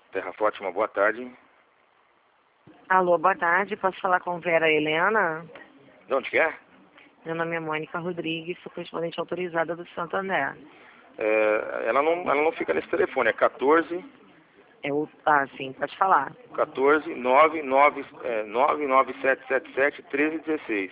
Terra Forte, uma boa tarde. Alô, boa tarde. Posso falar com Vera Helena? De onde que é? Meu nome é Mônica Rodrigues, sou correspondente autorizada do Santander. Ela não fica nesse telefone, é 14 Sim, pode falar. 997777 1316.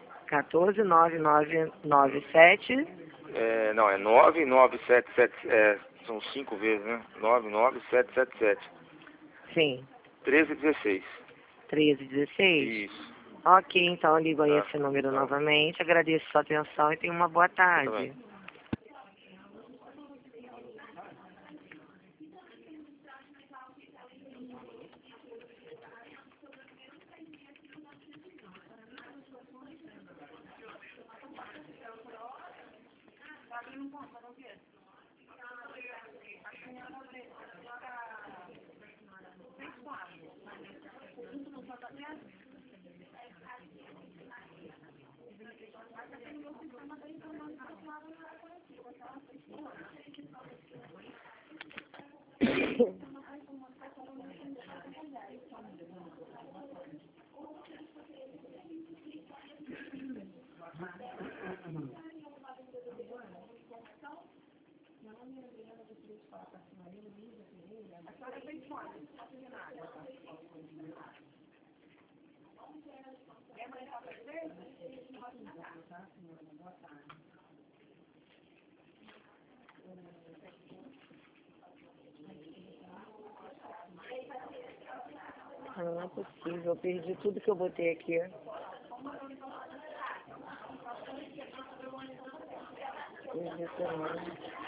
149997. Não, é 99777, são 5 vezes, né? 99777 Sim, 1316. 1316. Isso. Ok, então eu ligo aí Tá. esse número Tá. novamente. Agradeço sua atenção e tenha uma boa tarde. Também. Não é possível, eu perdi tudo que eu botei aqui. Perdi também.